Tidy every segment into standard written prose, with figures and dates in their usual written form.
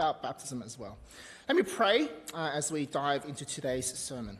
about baptism as well. Let me pray as we dive into today's sermon.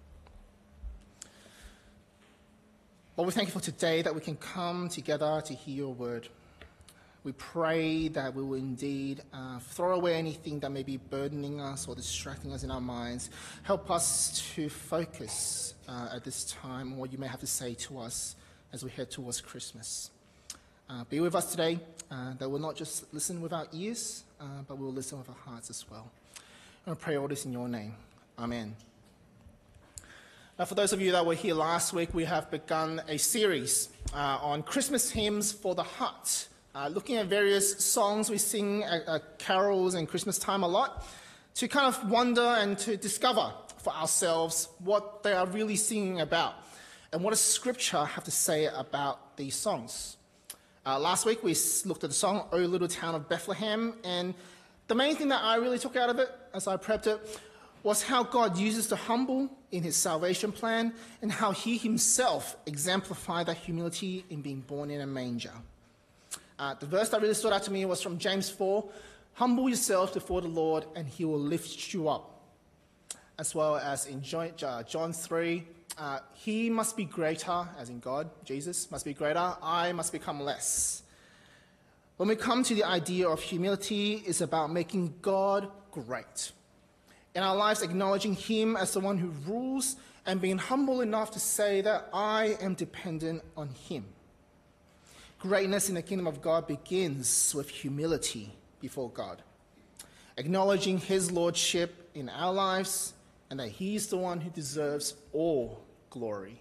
Lord, we thank you for today that we can come together to hear your word. We pray that we will indeed throw away anything that may be burdening us or distracting us in our minds. Help us to focus at this time on what you may have to say to us as we head towards Christmas. Be with us today, that we'll not just listen with our ears, but we'll listen with our hearts as well. I pray all this in your name. Amen. Now, for those of you that were here last week, we have begun a series on Christmas hymns for the heart, looking at various songs we sing at carols and Christmas time a lot, to kind of wonder and to discover for ourselves what they are really singing about and what does Scripture have to say about these songs. Last week we looked at the song, O Little Town of Bethlehem, and the main thing that I really took out of it as I prepped it was how God uses the humble in his salvation plan and how he himself exemplified that humility in being born in a manger. The verse that really stood out to me was from James 4, humble yourself before the Lord and he will lift you up. As well as in John 3, he must be greater, as in God, Jesus must be greater, I must become less. When we come to the idea of humility, it's about making God great. In our lives, acknowledging him as the one who rules and being humble enough to say that I am dependent on him. Greatness in the kingdom of God begins with humility before God, acknowledging his lordship in our lives and that he's the one who deserves all glory.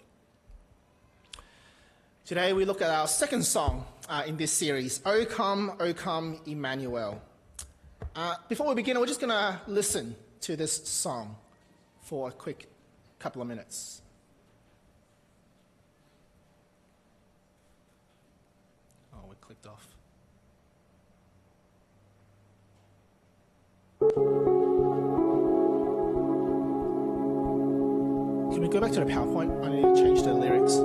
Today we look at our second song in this series, O Come, Emmanuel. Before we begin, we're just going to listen to this song for a quick couple of minutes. Oh, we clicked off. Can we go back to the PowerPoint? I need to change the lyrics.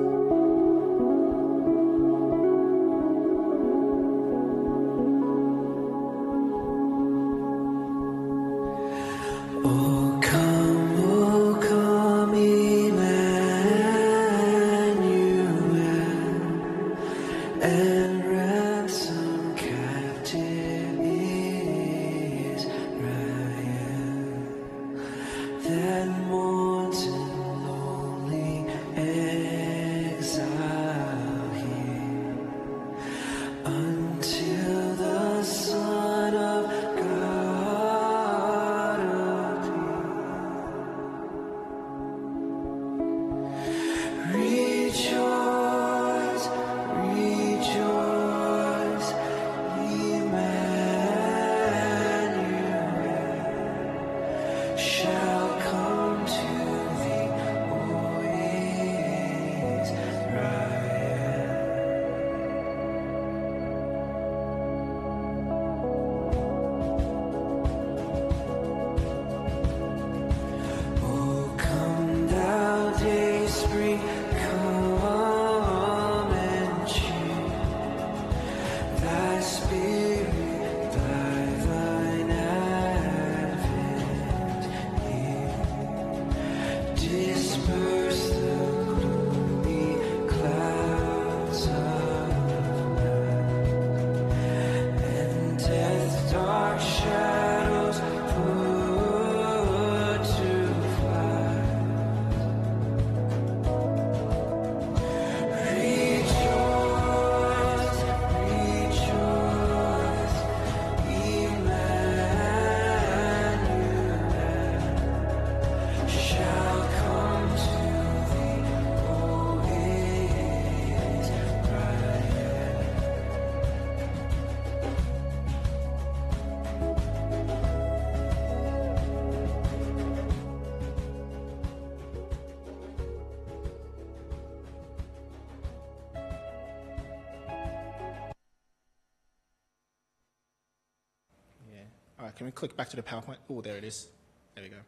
Can we click back to the PowerPoint? Oh, there it is. There we go.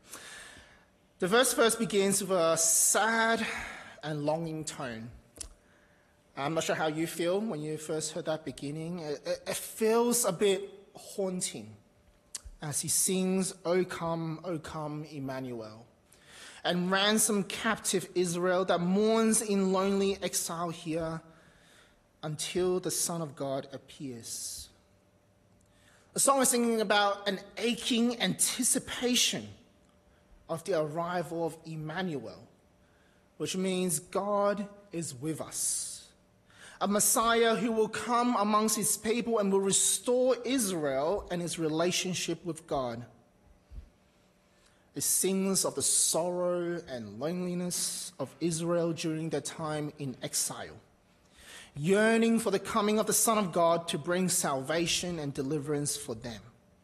The verse begins with a sad and longing tone. I'm not sure how you feel when you first heard that beginning. It feels a bit haunting. as he sings, O come, Emmanuel, and ransom captive Israel that mourns in lonely exile here until the Son of God appears. The song is singing about an aching anticipation of the arrival of Emmanuel, which means God is with us. A Messiah who will come amongst his people and will restore Israel and his relationship with God. It sings of the sorrow and loneliness of Israel during their time in exile, yearning for the coming of the Son of God to bring salvation and deliverance for them.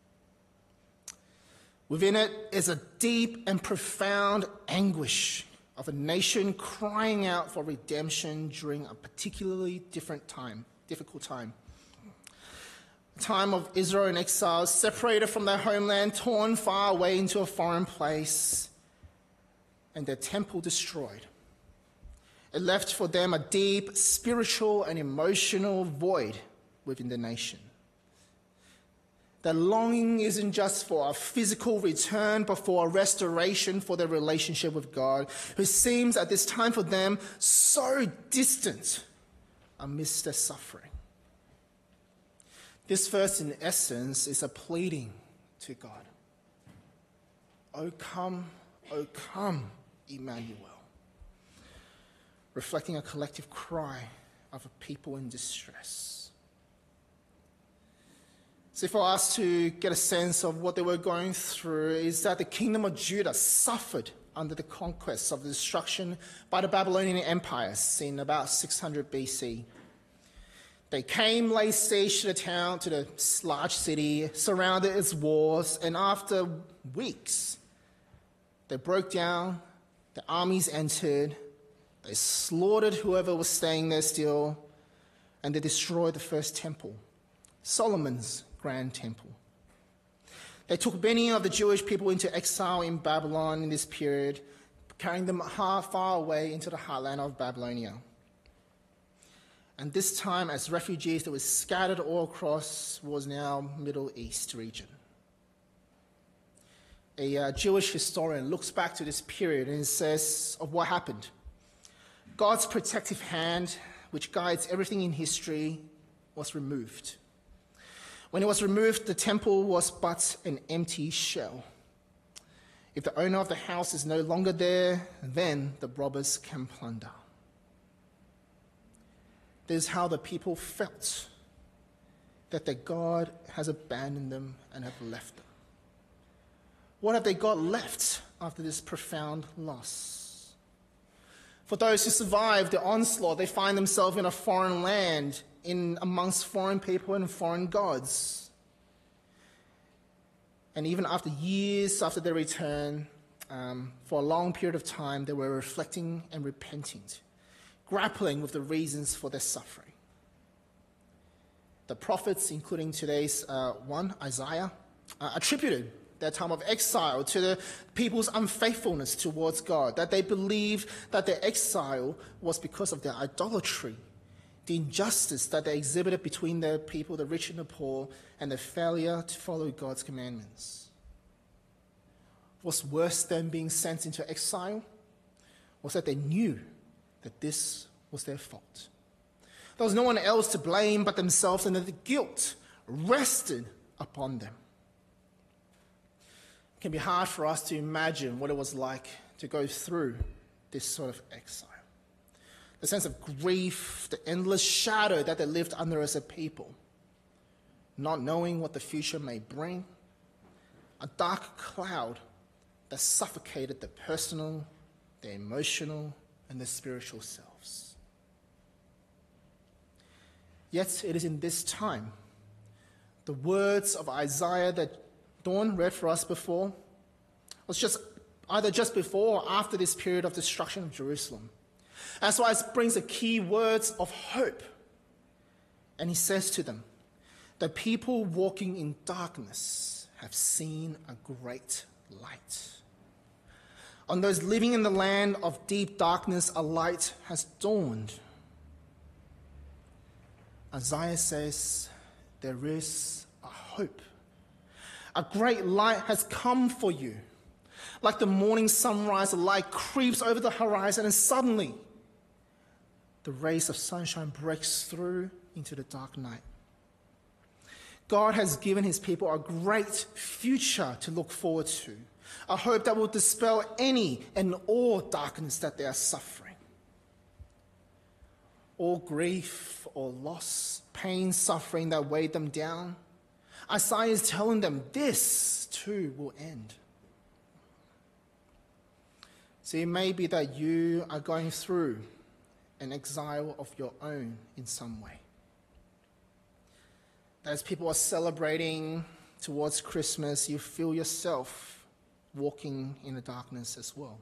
Within it is a deep and profound anguish of a nation crying out for redemption during a particularly difficult time. A time of Israel in exile, separated from their homeland, torn far away into a foreign place, and their temple destroyed. It left for them a deep spiritual and emotional void within the nation. Their longing isn't just for a physical return, but for a restoration for their relationship with God, who seems at this time for them so distant amidst their suffering. This verse, in essence, is a pleading to God. O come, Emmanuel. Reflecting a collective cry of a people in distress. So for us to get a sense of what they were going through is that the kingdom of Judah suffered under the conquest of the destruction by the Babylonian empires in about 600 BC. They came, laid siege to the town, to the large city, surrounded its walls, and after weeks, they broke down, the armies entered, they slaughtered whoever was staying there still, and they destroyed the first temple, Solomon's grand temple. They took many of the Jewish people into exile in Babylon in this period, carrying them far away into the heartland of Babylonia. And this time, as refugees that were scattered all across what was now Middle East region. A Jewish historian looks back to this period and says of what happened. God's protective hand, which guides everything in history, was removed. When it was removed, the temple was but an empty shell. If the owner of the house is no longer there, then the robbers can plunder. This is how the people felt, that their God has abandoned them and have left them. What have they got left after this profound loss? For those who survive the onslaught, they find themselves in a foreign land, in amongst foreign people and foreign gods. And even after years after their return, for a long period of time, they were reflecting and repenting, grappling with the reasons for their suffering. The prophets, including today's one, Isaiah, attributed their time of exile to the people's unfaithfulness towards God, that they believed that their exile was because of their idolatry, the injustice that they exhibited between their people, the rich and the poor, and their failure to follow God's commandments. What's worse than being sent into exile was that they knew that this was their fault. There was no one else to blame but themselves, and that the guilt rested upon them. It can be hard for us to imagine what it was like to go through this sort of exile. The sense of grief, the endless shadow that they lived under as a people, not knowing what the future may bring, a dark cloud that suffocated their personal, their emotional, and their spiritual selves. Yet it is in this time, the words of Isaiah that Dawn read for us before, was just either just before or after this period of destruction of Jerusalem. That's why it brings the key words of hope. And he says to them, the people walking in darkness have seen a great light. On those living in the land of deep darkness, a light has dawned. Isaiah says there is a hope A great light has come for you. Like the morning sunrise, the light creeps over the horizon, and suddenly the rays of sunshine breaks through into the dark night. God has given his people a great future to look forward to, a hope that will dispel any and all darkness that they are suffering. All grief or loss, pain, suffering that weighed them down, Isaiah is telling them this too will end. So it may be that you are going through an exile of your own in some way. As people are celebrating towards Christmas, you feel yourself walking in the darkness as well.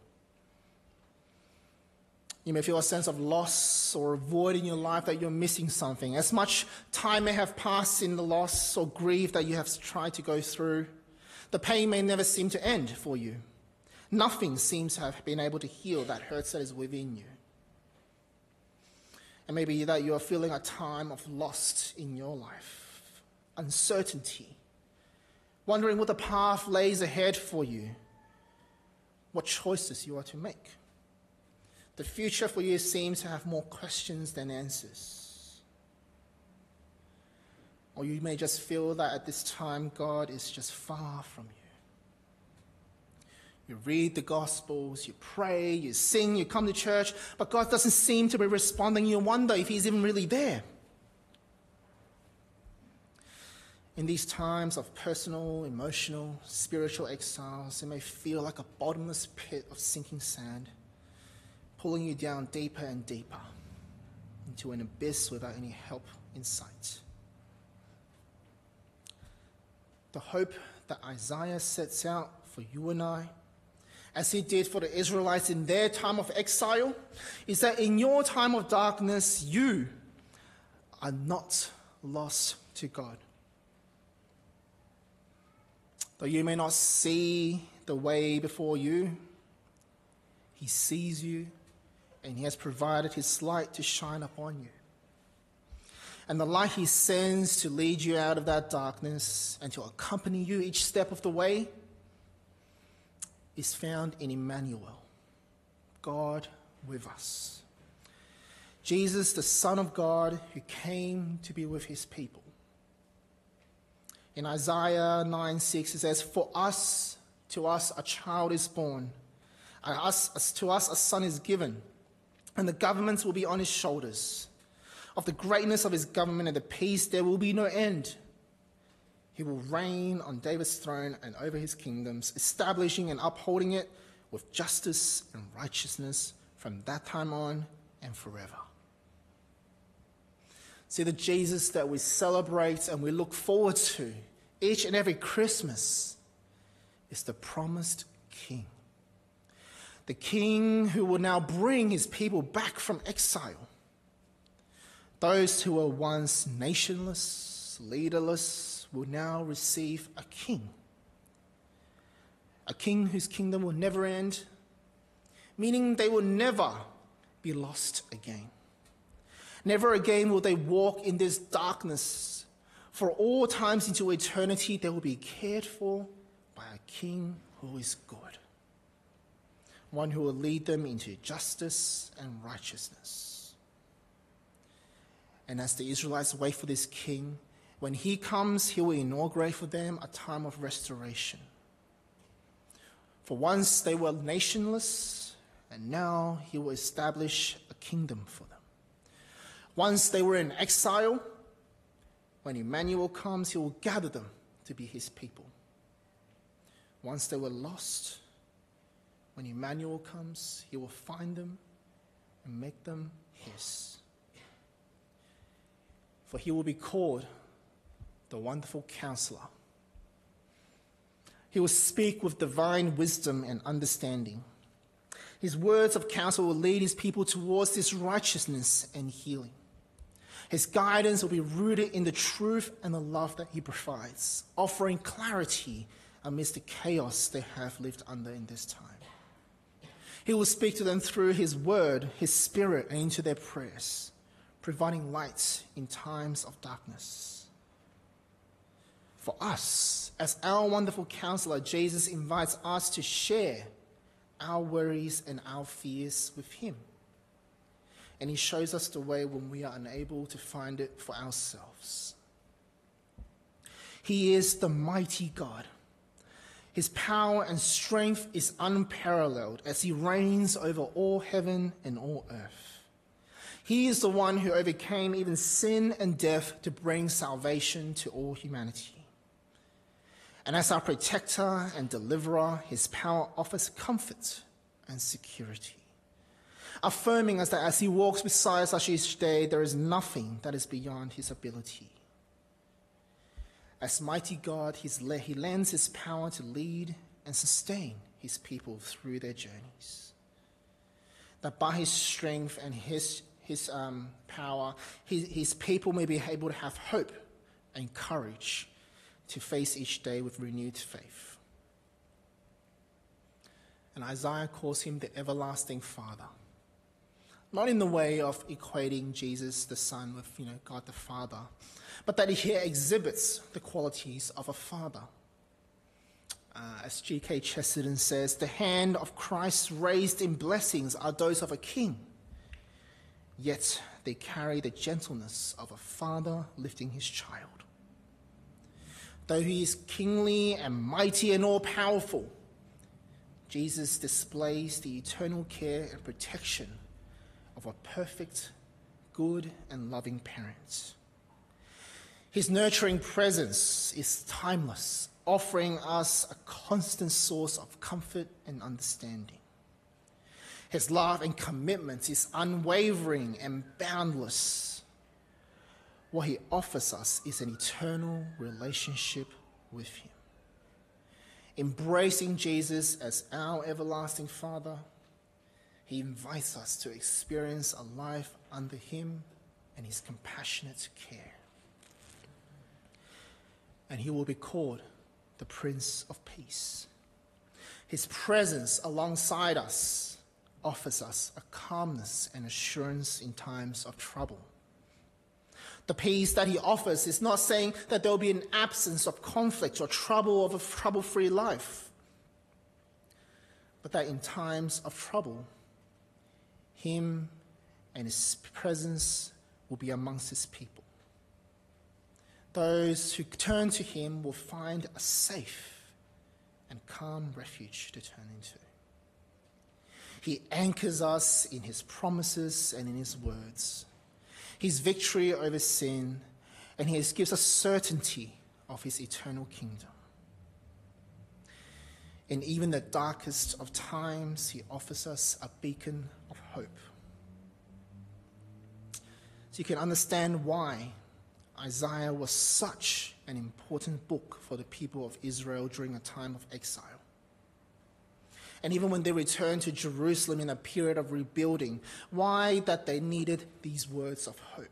You may feel a sense of loss or a void in your life that you're missing something. As much time may have passed in the loss or grief that you have tried to go through, the pain may never seem to end for you. Nothing seems to have been able to heal that hurt that is within you. And maybe that you are feeling a time of loss in your life, uncertainty, wondering what the path lays ahead for you, what choices you are to make. The future for you seems to have more questions than answers. Or you may just feel that at this time God is just far from you. You read the Gospels, you pray, you sing, you come to church, but God doesn't seem to be responding. You wonder if he's even really there. In these times of personal, emotional, spiritual exiles, it may feel like a bottomless pit of sinking sand, pulling you down deeper and deeper into an abyss without any help in sight. The hope that Isaiah sets out for you and I, as he did for the Israelites in their time of exile, is that in your time of darkness, you are not lost to God. Though you may not see the way before you, he sees you, and he has provided his light to shine upon you. And the light he sends to lead you out of that darkness and to accompany you each step of the way is found in Emmanuel, God with us. Jesus, the Son of God, who came to be with his people. In Isaiah 9:6, it says, "For us, to us a child is born, to us a son is given, and the government will be on his shoulders. Of the greatness of his government and the peace there will be no end. He will reign on David's throne and over his kingdoms, establishing and upholding it with justice and righteousness from that time on and forever." See, the Jesus that we celebrate and we look forward to each and every Christmas is the promised King. The King who will now bring his people back from exile. Those who were once nationless, leaderless, will now receive a king. A king whose kingdom will never end, meaning they will never be lost again. Never again will they walk in this darkness. For all times into eternity, they will be cared for by a king who is good. One who will lead them into justice and righteousness. And as the Israelites wait for this king, when he comes, he will inaugurate for them a time of restoration. For once they were nationless, and now he will establish a kingdom for them. Once they were in exile, when Emmanuel comes, he will gather them to be his people. Once they were lost, when Emmanuel comes, he will find them and make them his. For he will be called the Wonderful Counselor. He will speak with divine wisdom and understanding. His words of counsel will lead his people towards this righteousness and healing. His guidance will be rooted in the truth and the love that he provides, offering clarity amidst the chaos they have lived under in this time. He will speak to them through his word, his spirit, and into their prayers, providing light in times of darkness. For us, as our wonderful counselor, Jesus invites us to share our worries and our fears with him. And he shows us the way when we are unable to find it for ourselves. He is the mighty God. His power and strength is unparalleled as he reigns over all heaven and all earth. He is the one who overcame even sin and death to bring salvation to all humanity. And as our protector and deliverer, his power offers comfort and security, affirming us that as he walks beside us each day, there is nothing that is beyond his ability. As mighty God, he lends his power to lead and sustain his people through their journeys. That by his strength and his power, his people may be able to have hope and courage to face each day with renewed faith. And Isaiah calls him the everlasting Father. Not in the way of equating Jesus the Son with, God the Father, but that he exhibits the qualities of a father. As G.K. Chesterton says, the hand of Christ raised in blessings are those of a king, yet they carry the gentleness of a father lifting his child. Though he is kingly and mighty and all-powerful, Jesus displays the eternal care and protection of a perfect, good, and loving parent. His nurturing presence is timeless, offering us a constant source of comfort and understanding. His love and commitment is unwavering and boundless. What he offers us is an eternal relationship with him. Embracing Jesus as our everlasting Father, he invites us to experience a life under him and his compassionate care. And he will be called the Prince of Peace. His presence alongside us offers us a calmness and assurance in times of trouble. The peace that he offers is not saying that there will be an absence of conflict or trouble of a trouble-free life, but that in times of trouble, him and his presence will be amongst his people. Those who turn to him will find a safe and calm refuge to turn into. He anchors us in his promises and in his words, his victory over sin, and he gives us certainty of his eternal kingdom. In even the darkest of times, he offers us a beacon of hope. So you can understand why Isaiah was such an important book for the people of Israel during a time of exile. And even when they returned to Jerusalem in a period of rebuilding, why that they needed these words of hope.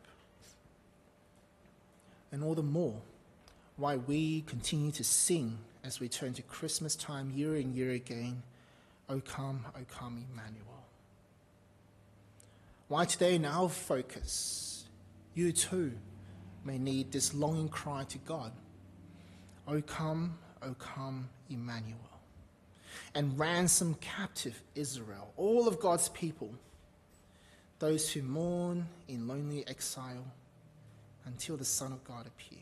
And all the more, why we continue to sing as we turn to Christmas time year in, year again, O come, Emmanuel. Why today in our focus, you too may need this longing cry to God, O come, Emmanuel. And ransom captive Israel, all of God's people, those who mourn in lonely exile until the Son of God appear.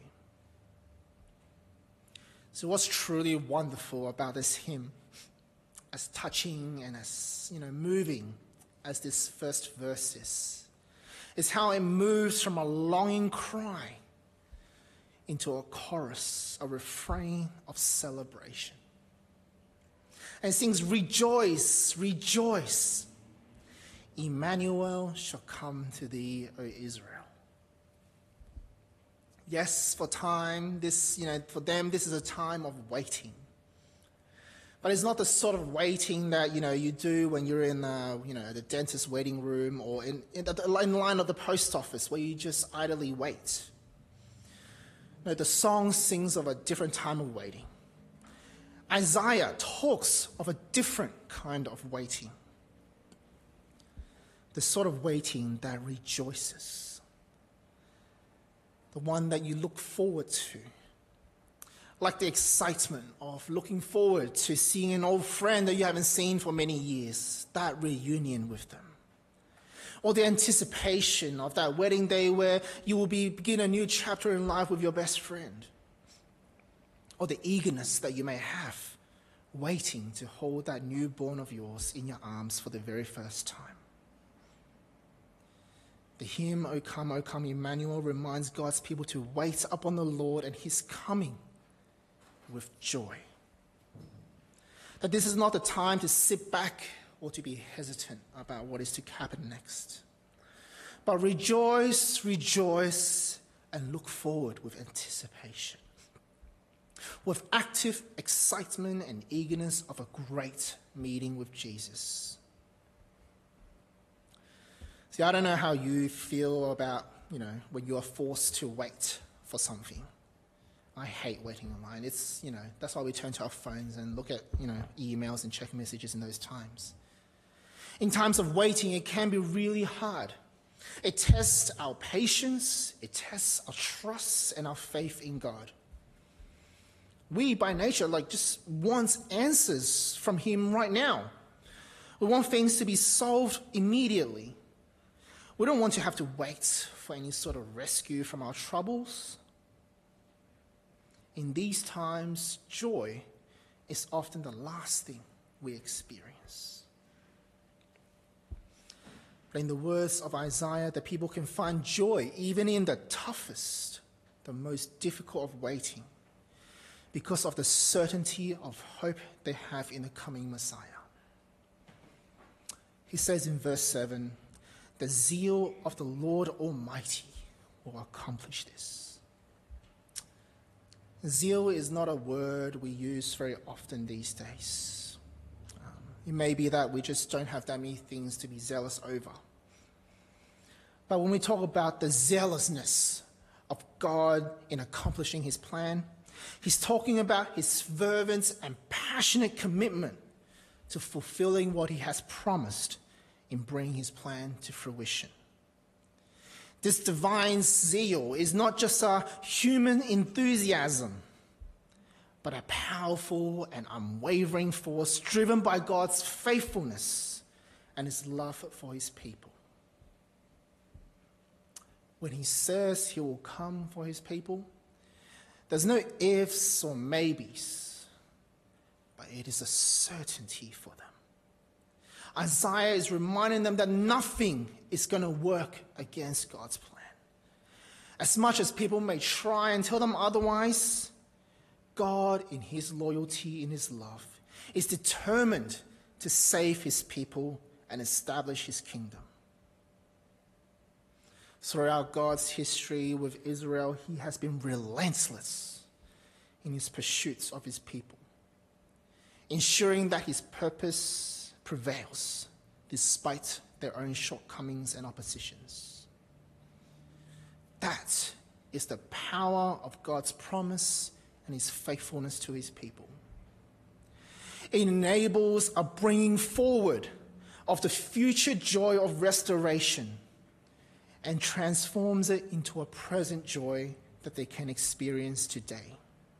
So what's truly wonderful about this hymn, as touching and as moving as this first verse is how it moves from a longing cry into a chorus, a refrain of celebration. And sings, rejoice, rejoice. Emmanuel shall come to thee, O Israel. Yes, for them, this is a time of waiting. But it's not the sort of waiting that, you do when you're in, the dentist waiting room or in line of the post office where you just idly wait. No, the song sings of a different time of waiting. Isaiah talks of a different kind of waiting. The sort of waiting that rejoices. The one that you look forward to. like the excitement of looking forward to seeing an old friend that you haven't seen for many years, that reunion with them. Or the anticipation of that wedding day where you will begin a new chapter in life with your best friend. Or the eagerness that you may have waiting to hold that newborn of yours in your arms for the very first time. The hymn, O Come, Emmanuel, reminds God's people to wait upon the Lord and his coming with joy. That this is not the time to sit back or to be hesitant about what is to happen next. But rejoice, and look forward with anticipation, with active excitement and eagerness of a great meeting with Jesus. See, I don't know how you feel about, when you are forced to wait for something. I hate waiting online. It's, that's why we turn to our phones and look at, emails and check messages in those times. In times of waiting, it can be really hard. It tests our patience, it tests our trust and our faith in God. We, by nature, just want answers from him right now. We want things to be solved immediately. We don't want to have to wait for any sort of rescue from our troubles. In these times, joy is often the last thing we experience. But in the words of Isaiah, the people can find joy even in the toughest, the most difficult of waiting, because of the certainty of hope they have in the coming Messiah. He says in verse 7, "The zeal of the Lord Almighty will accomplish this." Zeal is not a word we use very often these days. It may be that we just don't have that many things to be zealous over. But when we talk about the zealousness of God in accomplishing his plan, he's talking about his fervent and passionate commitment to fulfilling what he has promised in bringing his plan to fruition. This divine zeal is not just a human enthusiasm, but a powerful and unwavering force driven by God's faithfulness and his love for his people. When he says he will come for his people, there's no ifs or maybes, but it is a certainty for them. Isaiah is reminding them that nothing is going to work against God's plan. As much as people may try and tell them otherwise, God, in his loyalty, in his love, is determined to save his people and establish his kingdom. Throughout God's history with Israel, he has been relentless in his pursuits of his people, ensuring that his purpose prevails despite their own shortcomings and oppositions. That is the power of God's promise and his faithfulness to his people. It enables a bringing forward of the future joy of restoration and transforms it into a present joy that they can experience today.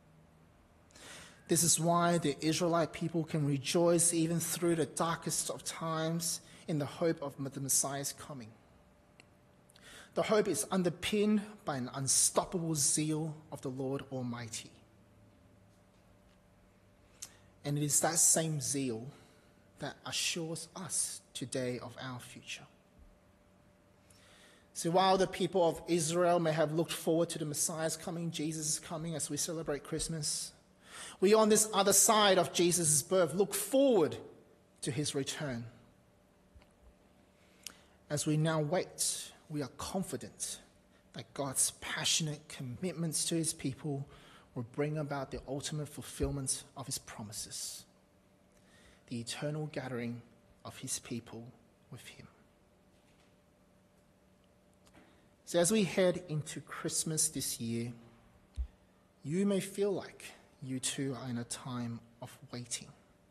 This is why the Israelite people can rejoice even through the darkest of times in the hope of the Messiah's coming. The hope is underpinned by an unstoppable zeal of the Lord Almighty. And it is that same zeal that assures us today of our future. So while the people of Israel may have looked forward to the Messiah's coming, Jesus' coming as we celebrate Christmas, we on this other side of Jesus' birth look forward to his return. As we now wait, we are confident that God's passionate commitments to his people will bring about the ultimate fulfillment of his promises, the eternal gathering of his people with him. So as we head into Christmas this year, you may feel like you too are in a time of waiting.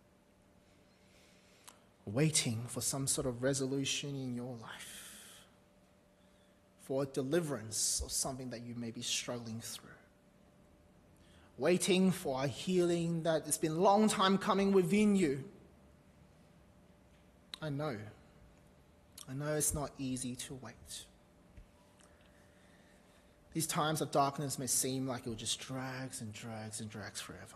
Waiting for some sort of resolution in your life, for a deliverance of something that you may be struggling through. waiting for a healing that has been a long time coming within you. I know it's not easy to wait. These times of darkness may seem like it will just drags and drags and drags forever.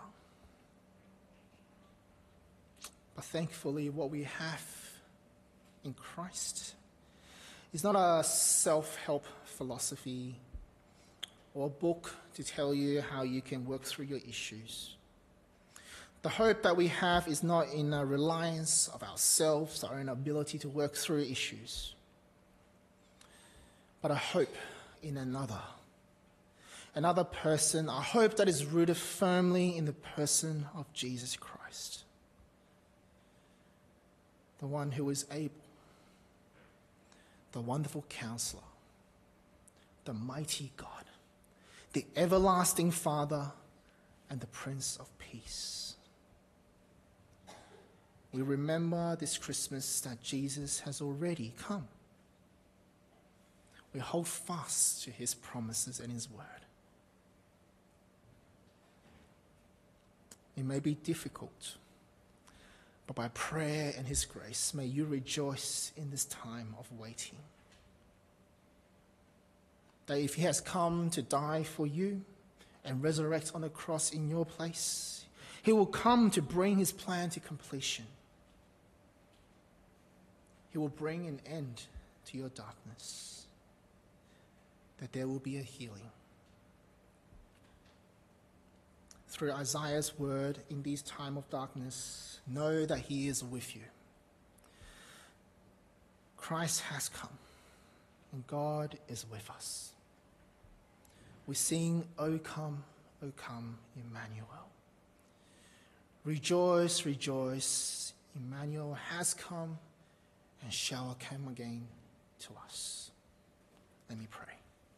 But thankfully, what we have in Christ is not a self-help philosophy or a book to tell you how you can work through your issues. The hope that we have is not in a reliance of ourselves, our own ability to work through issues, but a hope in another person, a hope that is rooted firmly in the person of Jesus Christ, the one who is able, the wonderful Counselor, the mighty God, the everlasting Father, and the Prince of Peace. We remember this Christmas that Jesus has already come. We hold fast to his promises and his word. It may be difficult, but by prayer and his grace, may you rejoice in this time of waiting. That if he has come to die for you and resurrect on the cross in your place, he will come to bring his plan to completion. He will bring an end to your darkness, that there will be a healing. Through Isaiah's word in this time of darkness, know that he is with you. Christ has come, and God is with us. We sing, O come, Emmanuel. Rejoice, rejoice, Emmanuel has come and shall come again to us. Let me pray.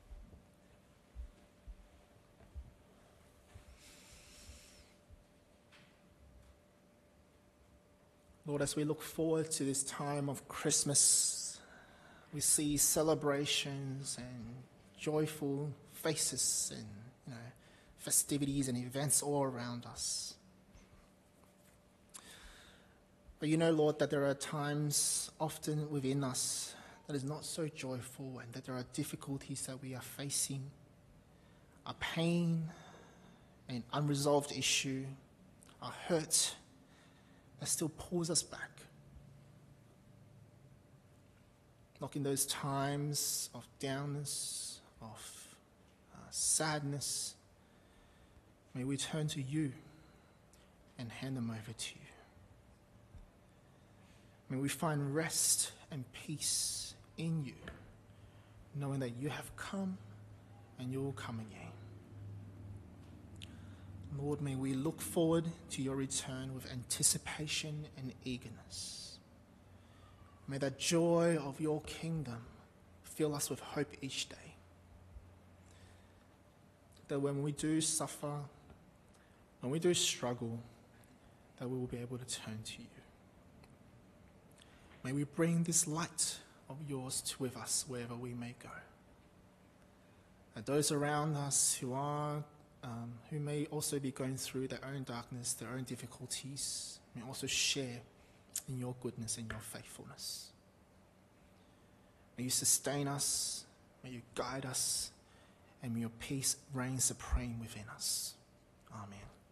Lord, as we look forward to this time of Christmas, we see celebrations and joyful faces and festivities and events all around us. But you know, Lord, that there are times often within us that is not so joyful, and that there are difficulties that we are facing, a pain, an unresolved issue, a hurt that still pulls us back. Like in those times of downness, of sadness, may we turn to you and hand them over to you. May we find rest and peace in you, knowing that you have come and you will come again. Lord, may we look forward to your return with anticipation and eagerness. May the joy of your kingdom fill us with hope each day. That when we do suffer, when we do struggle, that we will be able to turn to you. May we bring this light of yours with us wherever we may go. That those around us who may also be going through their own darkness, their own difficulties, may also share in your goodness and your faithfulness. May you sustain us, may you guide us, and may your peace reign supreme within us. Amen.